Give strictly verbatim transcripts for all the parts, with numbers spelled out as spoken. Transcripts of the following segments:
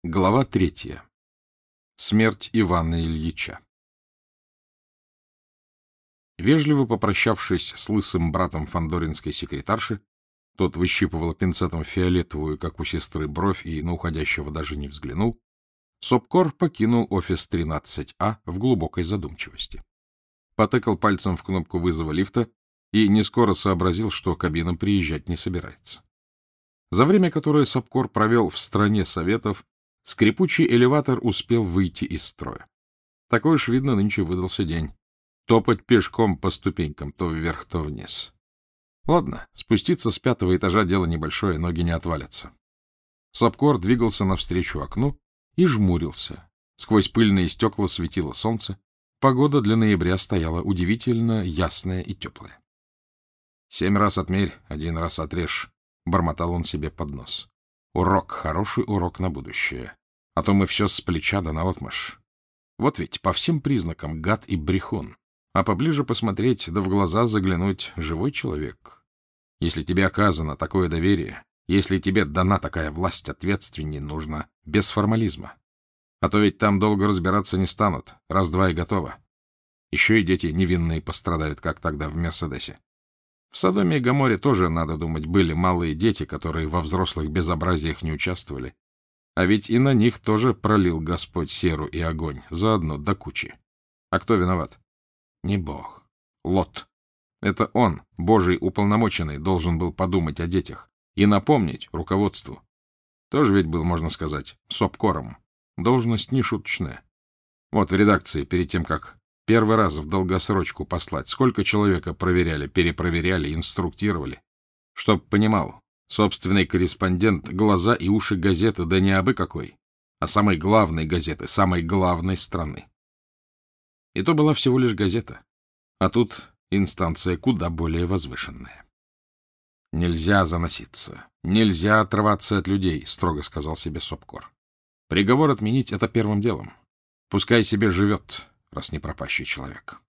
Глава третья. Смерть Ивана Ильича. Вежливо попрощавшись с лысым братом фандоринской секретарши, тот выщипывал пинцетом фиолетовую, как у сестры, бровь и на уходящего даже не взглянул, Сопкор покинул офис тринадцать А в глубокой задумчивости. Потыкал пальцем в кнопку вызова лифта и не скоро сообразил, что кабина приезжать не собирается. За время, которое Сопкор провел в стране советов, скрипучий элеватор успел выйти из строя. Такой уж, видно, нынче выдался день. Топать пешком по ступенькам, то вверх, то вниз. Ладно, спуститься с пятого этажа дело небольшое, ноги не отвалятся. Сопкор двигался навстречу окну и жмурился. Сквозь пыльные стекла светило солнце. Погода для ноября стояла удивительно ясная и теплая. «Семь раз отмерь, один раз отрежь», — бормотал он себе под нос. Урок, хороший урок на будущее. А то мы все с плеча да наотмашь. Вот ведь по всем признакам гад и брехун. А поближе посмотреть, да в глаза заглянуть — живой человек. Если тебе оказано такое доверие, если тебе дана такая власть, ответственнее нужно без формализма. А то ведь там долго разбираться не станут. Раз-два и готово. Еще и дети невинные пострадают, как тогда в Мерседесе. В Содоме и Гоморе тоже, надо думать, были малые дети, которые во взрослых безобразиях не участвовали. А ведь и на них тоже пролил Господь серу и огонь, заодно до кучи. А кто виноват? Не Бог. Лот. Это он, Божий уполномоченный, должен был подумать о детях и напомнить руководству. Тоже ведь был, можно сказать, Сопкором. Должность нешуточная. Вот в редакции, перед тем, как первый раз в долгосрочку послать, сколько человека проверяли, перепроверяли, инструктировали. Чтоб понимал, собственный корреспондент — глаза и уши газеты, да не абы какой, а самой главной газеты, самой главной страны. И то была всего лишь газета, а тут инстанция куда более возвышенная. «Нельзя заноситься, нельзя отрываться от людей», — строго сказал себе Сопкор. «Приговор отменить — это первым делом. Пускай себе живет, раз не пропащий человек».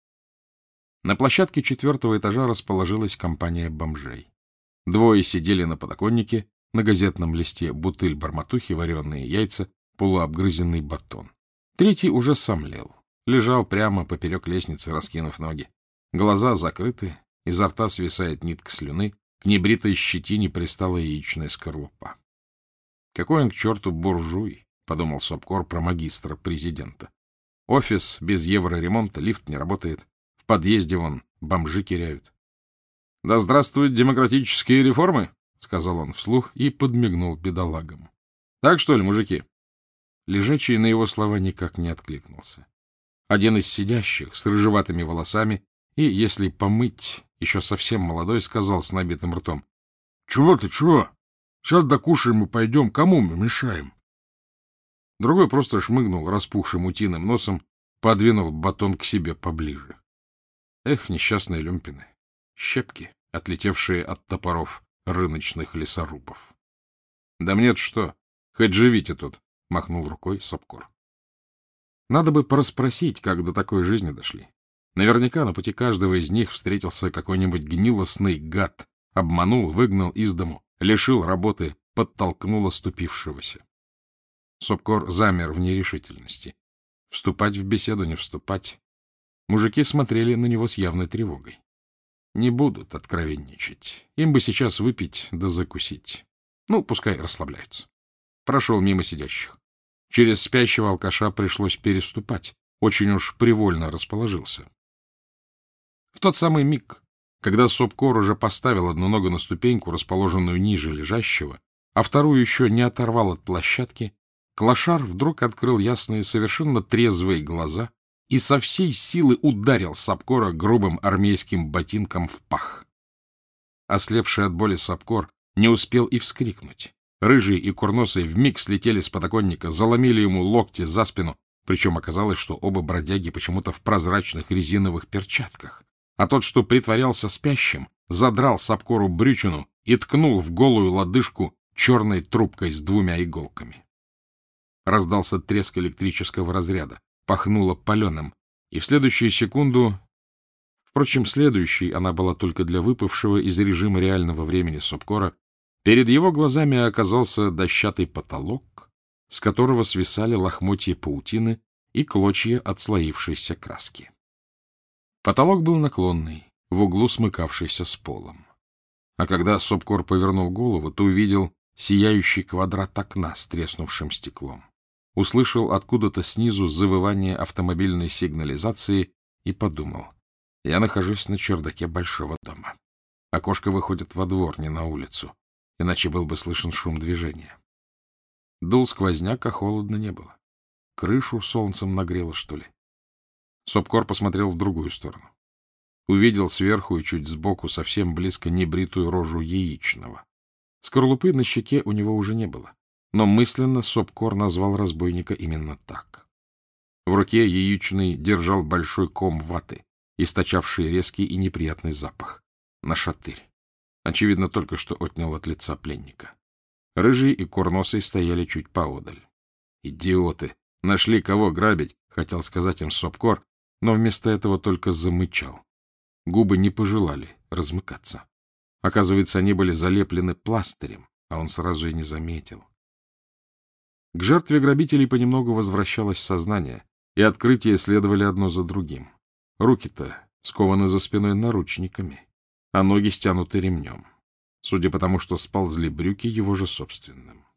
На площадке четвертого этажа расположилась компания бомжей. Двое сидели на подоконнике, на газетном листе бутыль барматухи, вареные яйца, полуобгрызенный батон. Третий уже сомлел. Лежал прямо поперек лестницы, раскинув ноги. Глаза закрыты, изо рта свисает нитка слюны, к небритой щетине пристала яичная скорлупа. «Какой он к черту буржуй», — подумал Сопкор про магистра президента. Офис без евроремонта, лифт не работает. В подъезде вон бомжи киряют. — Да здравствуют демократические реформы, — сказал он вслух и подмигнул бедолагам. — Так что ли, мужики? Лежачий на его слова никак не откликнулся. Один из сидящих с рыжеватыми волосами и, если помыть, еще совсем молодой, сказал с набитым ртом: — Чего ты, чего? Сейчас докушаем и пойдем. Кому мы мешаем? Другой просто шмыгнул распухшим утиным носом, подвинул батон к себе поближе. Эх, несчастные люмпины, щепки, отлетевшие от топоров рыночных лесорубов. — Да мне-то что, хоть живите тут, — махнул рукой Сопкор. Надо бы порасспросить, как до такой жизни дошли. Наверняка на пути каждого из них встретился какой-нибудь гнилостный гад, обманул, выгнал из дому, лишил работы, подтолкнул оступившегося. Сопкор замер в нерешительности. Вступать в беседу, не вступать. Мужики смотрели на него с явной тревогой. Не будут откровенничать. Им бы сейчас выпить да закусить. Ну, пускай расслабляются. Прошел мимо сидящих. Через спящего алкаша пришлось переступать. Очень уж привольно расположился. В тот самый миг, когда Сопкор уже поставил одну ногу на ступеньку, расположенную ниже лежащего, а вторую еще не оторвал от площадки, клошар вдруг открыл ясные, совершенно трезвые глаза и со всей силы ударил Сопкора грубым армейским ботинком в пах. Ослепший от боли Сопкор не успел и вскрикнуть. Рыжий и курносый вмиг слетели с подоконника, заломили ему локти за спину, причем оказалось, что оба бродяги почему-то в прозрачных резиновых перчатках, а тот, что притворялся спящим, задрал Сопкору брючину и ткнул в голую лодыжку черной трубкой с двумя иголками. Раздался треск электрического разряда, пахнуло паленым, и в следующую секунду... Впрочем, следующей она была только для выпавшего из режима реального времени Сопкора. Перед его глазами оказался дощатый потолок, с которого свисали лохмотья паутины и клочья отслоившейся краски. Потолок был наклонный, в углу смыкавшийся с полом. А когда Сопкор повернул голову, то увидел сияющий квадрат окна с треснувшим стеклом. Услышал откуда-то снизу завывание автомобильной сигнализации и подумал: я нахожусь на чердаке большого дома. Окошко выходит во двор, не на улицу, иначе был бы слышен шум движения. Дул сквозняк, а холодно не было. Крышу солнцем нагрело, что ли? Сопкор посмотрел в другую сторону. Увидел сверху и чуть сбоку, совсем близко, небритую рожу Яичного. Скорлупы на щеке у него уже не было, но мысленно Сопкор назвал разбойника именно так. В руке Яичный держал большой ком ваты, источавший резкий и неприятный запах. Нашатырь. Очевидно, только что отнял от лица пленника. Рыжий и Курносый стояли чуть поодаль. «Идиоты! Нашли кого грабить!» — хотел сказать им Сопкор, но вместо этого только замычал. Губы не пожелали размыкаться. Оказывается, они были залеплены пластырем, а он сразу и не заметил. К жертве грабителей понемногу возвращалось сознание, и открытия следовали одно за другим. Руки-то скованы за спиной наручниками, а ноги стянуты ремнем, судя по тому, что сползли брюки его же собственным.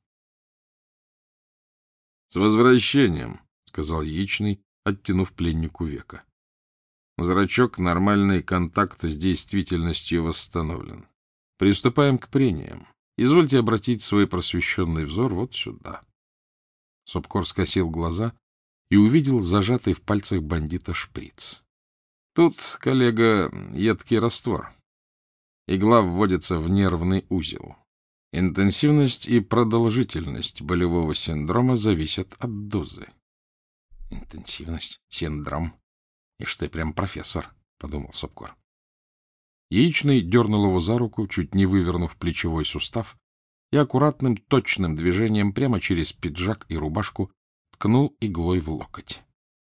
— С возвращением, — сказал Яичный, оттянув пленнику века. Зрачок, нормальный контакт с действительностью восстановлен. Приступаем к прениям. Извольте обратить свой просвещенный взор вот сюда. Сопкор скосил глаза и увидел зажатый в пальцах бандита шприц. Тут, коллега, едкий раствор. Игла вводится в нервный узел. Интенсивность и продолжительность болевого синдрома зависят от дозы. Интенсивность, синдром. И что ты прям профессор, — подумал Сопкор. Яичный дернул его за руку, чуть не вывернув плечевой сустав, и аккуратным, точным движением прямо через пиджак и рубашку ткнул иглой в локоть.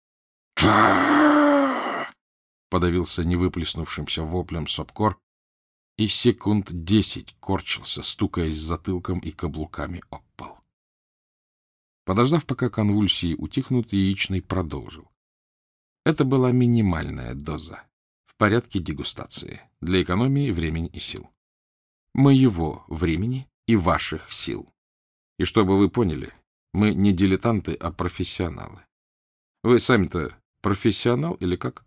Подавился невыплеснувшимся воплем Сопкор и секунд десять корчился, стукаясь затылком и каблуками об пол. Подождав, пока конвульсии утихнут, Яичный продолжил. Это была минимальная доза, в порядке дегустации, для экономии времени и сил. Моего времени и ваших сил. И чтобы вы поняли, мы не дилетанты, а профессионалы. Вы сами-то профессионал или как?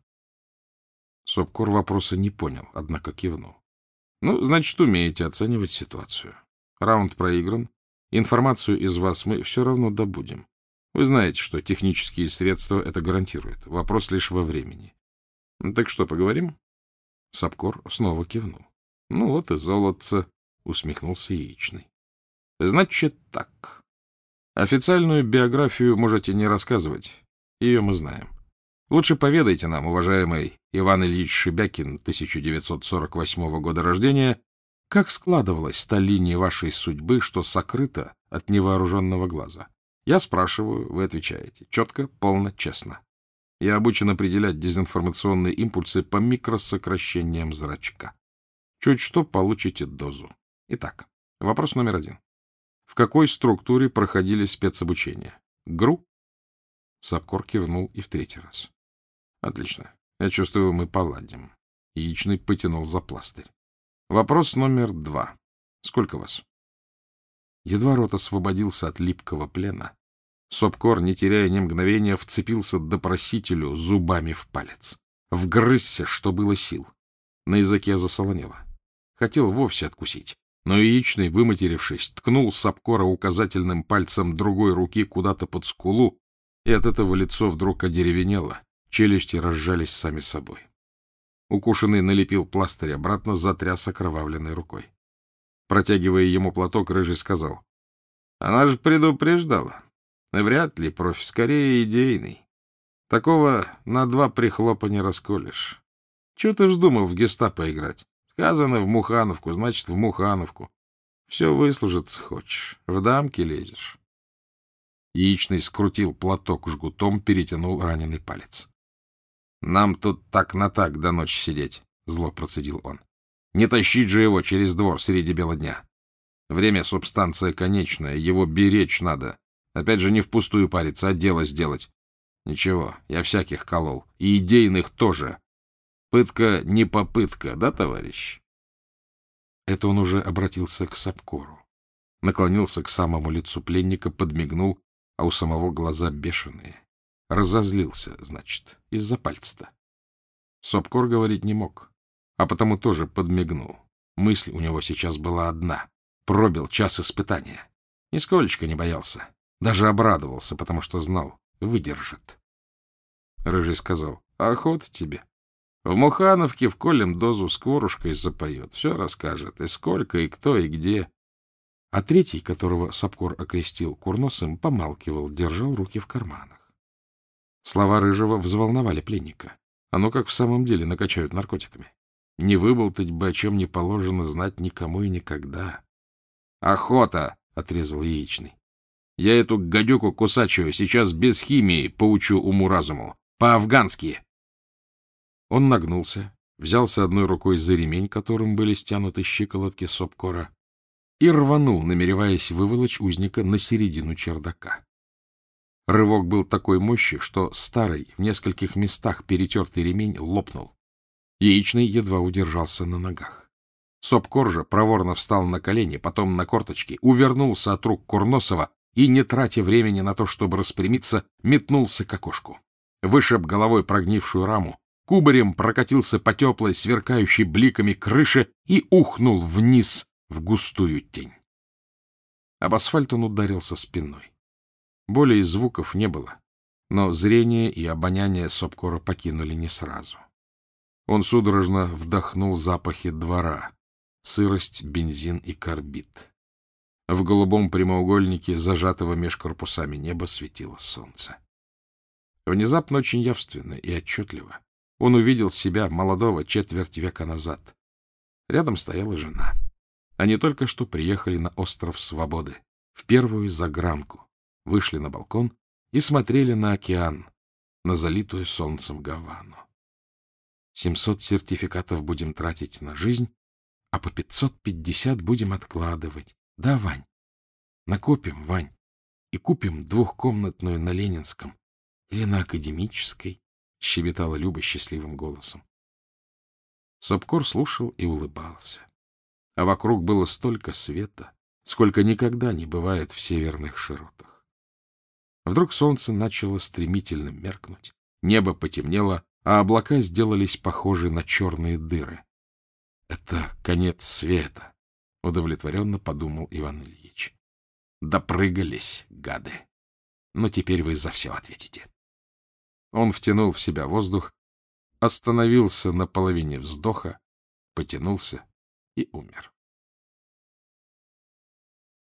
Сопкор вопроса не понял, однако кивнул. Ну, значит, умеете оценивать ситуацию. Раунд проигран. Информацию из вас мы все равно добудем. Вы знаете, что технические средства это гарантируют. Вопрос лишь во времени. Так что, поговорим? Сопкор снова кивнул. Ну вот и золотце, усмехнулся Яичный. Значит так. Официальную биографию можете не рассказывать. Ее мы знаем. Лучше поведайте нам, уважаемый Иван Ильич Шебякин, тысяча девятьсот сорок восьмого года рождения, как складывалась та линия вашей судьбы, что сокрыта от невооруженного глаза. Я спрашиваю, вы отвечаете. Четко, полно, честно. Я обучен определять дезинформационные импульсы по микросокращениям зрачка. Чуть что получите дозу. Итак, вопрос номер один. В какой структуре проходили спецобучение? ГРУ? Сопкор кивнул и в третий раз. Отлично. Я чувствую, мы поладим. Яичный потянул за пластырь. Вопрос номер два. Сколько вас? Едва рот освободился от липкого плена, Сопкор, не теряя ни мгновения, вцепился допросителю зубами в палец. Вгрызся, что было сил. На языке засолонело. Хотел вовсе откусить, но Яичный, выматерившись, ткнул Сопкора указательным пальцем другой руки куда-то под скулу, и от этого лицо вдруг одеревенело, челюсти разжались сами собой. Укушенный налепил пластырь обратно, затряс окровавленной рукой. Протягивая ему платок, Рыжий сказал: — Она же предупреждала. Вряд ли профи, скорее идейный. Такого на два прихлопа не расколешь. Чего ты вздумал в гестапо играть? Сказано в Мухановку, значит, в Мухановку. Все выслужиться хочешь, в дамки лезешь. Яичный скрутил платок жгутом, перетянул раненый палец. — Нам тут так на так до ночи сидеть, — зло процедил он. — Не тащить же его через двор среди бела дня. Время — субстанция конечная, его беречь надо. Опять же, не впустую париться, а дело сделать. Ничего, я всяких колол, и идейных тоже. Пытка не попытка, да, товарищ? Это он уже обратился к Сапкору. Наклонился к самому лицу пленника, подмигнул, а у самого глаза бешеные. Разозлился, значит, из-за пальца-то. Сапкор говорить не мог, а потому тоже подмигнул. Мысль у него сейчас была одна. Пробил час испытания. Нисколечко не боялся. Даже обрадовался, потому что знал, выдержит. Рыжий сказал: — Охота тебе. В Мухановке вколем дозу с кворушкой запоет. Все расскажет, и сколько, и кто, и где. А третий, которого Сапкор окрестил Курносым, помалкивал, держал руки в карманах. Слова Рыжего взволновали пленника. Оно как в самом деле накачают наркотиками. Не выболтать бы, о чем не положено знать никому и никогда. — Охота! — отрезал Яичный. — Я эту гадюку кусачую сейчас без химии поучу уму-разуму. По-афгански. Он нагнулся, взялся одной рукой за ремень, которым были стянуты щиколотки Сапкора, и рванул, намереваясь выволочь узника на середину чердака. Рывок был такой мощи, что старый, в нескольких местах перетертый ремень лопнул. Яичный едва удержался на ногах. Сапкор же проворно встал на колени, потом на корточки, увернулся от рук Курносова и, не тратя времени на то, чтобы распрямиться, метнулся к окошку. Вышиб головой прогнившую раму, кубарем прокатился по теплой, сверкающей бликами крыше и ухнул вниз в густую тень. Об асфальт он ударился спиной. Боли и звуков не было, но зрение и обоняние Сапкора покинули не сразу. Он судорожно вдохнул запахи двора, сырость, бензин и карбид. В голубом прямоугольнике, зажатого меж корпусами неба, светило солнце. Внезапно, очень явственно и отчетливо, он увидел себя, молодого, четверть века назад. Рядом стояла жена. Они только что приехали на остров Свободы, в первую загранку, вышли на балкон и смотрели на океан, на залитую солнцем Гавану. Семьсот сертификатов будем тратить на жизнь, а по пятьсот пятьдесят будем откладывать. Да, Вань? Накопим, Вань, и купим двухкомнатную на Ленинском или на Академической, — щебетала Люба счастливым голосом. Сапкор слушал и улыбался. А вокруг было столько света, сколько никогда не бывает в северных широтах. Вдруг солнце начало стремительно меркнуть, небо потемнело, а облака сделались похожи на черные дыры. — Это конец света, — удовлетворенно подумал Иван Ильич. — Допрыгались, гады. Но теперь вы за все ответите. Он втянул в себя воздух, остановился на половине вздоха, потянулся и умер.